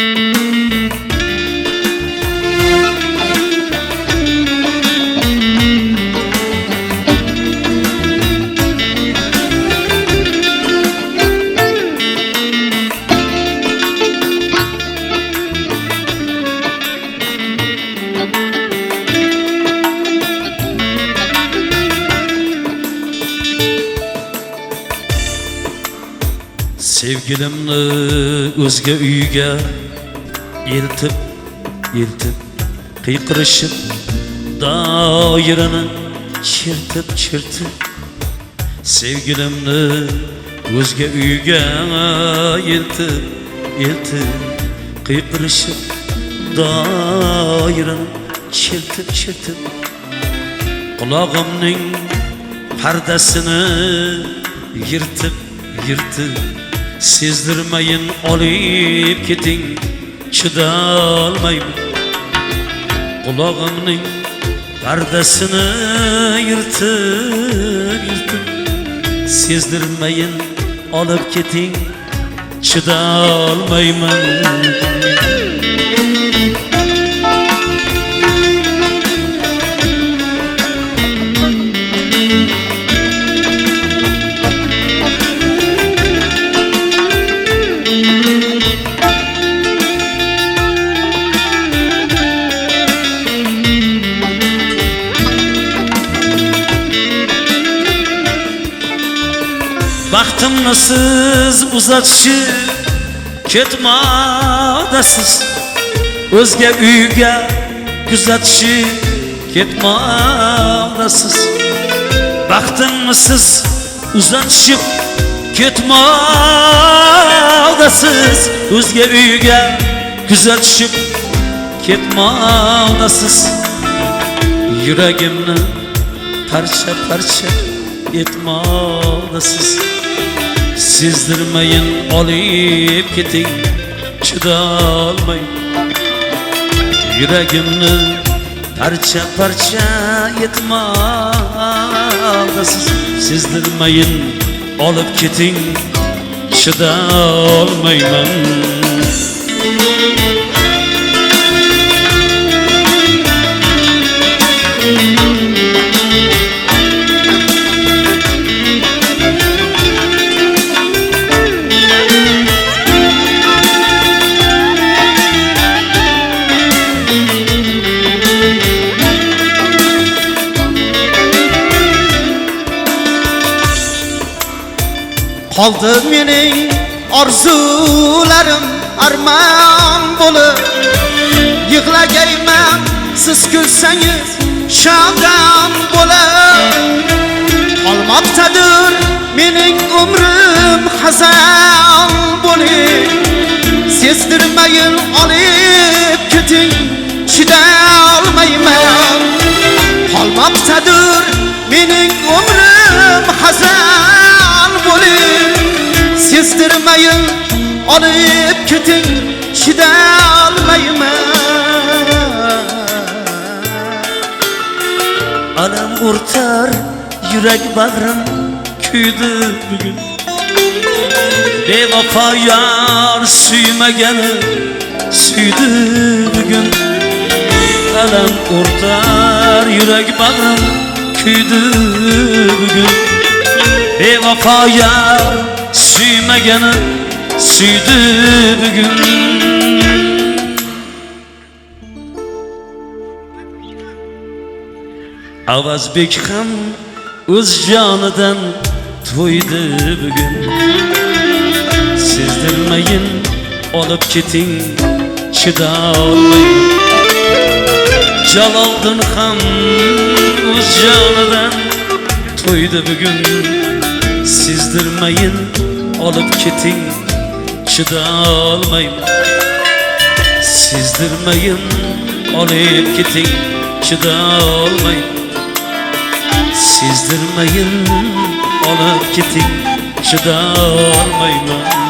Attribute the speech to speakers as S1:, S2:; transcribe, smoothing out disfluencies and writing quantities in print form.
S1: Sevgilimni o'zga uyga eltib qiyqirishib doirani chertib sevgilimni o'zga uyga eltib qiyqirishib doirani chertib qulog'imning pardasini yirtib sezdirmayin olib keting chidolmayman qulog'imning pardasini yirtib sezdirmayin olib keting chidolmayman Baxtimni siz uzatishib ketmadasiz o'zga uyga kuzatishib ketmadasiz Baxtimni siz uzatishib ketmadasiz o'zga uyga kuzatishib ketmadasiz Yuragimni parcha etmadasiz sezdirmayin olib keting chidolmayman yuragimni parcha etmadasiz sezdirmayin olib keting chidolmayman
S2: Qoldi mening orzularim armon bo'lib yig'lagayman siz kulsangiz shodon bo'lib qolmoqdadir mening umrim hazan bo'lib sezdirmayin olib keting chidolmayman qolmoqdadir mening umrim hazan bo'lib sezdirmayin olib keting chidolmayman
S1: alam o'rtar yurak bag'rim kuydi bugun bevafo yor suymagani suydi bugun alam o'rtar yurak bag'rim kuydi bugun bevafo yor suymagani suydi bugun Avazbek ham o'z jonidan to'ydi bugun sezdirmayin olib keting chidolmayman Jaloliddin ham o'z jonidan to'ydi bugun sezdirmayin olib keting chidolmayman sezdirmayin olib keting chidolmayman sezdirmayin olib keting chidolmayman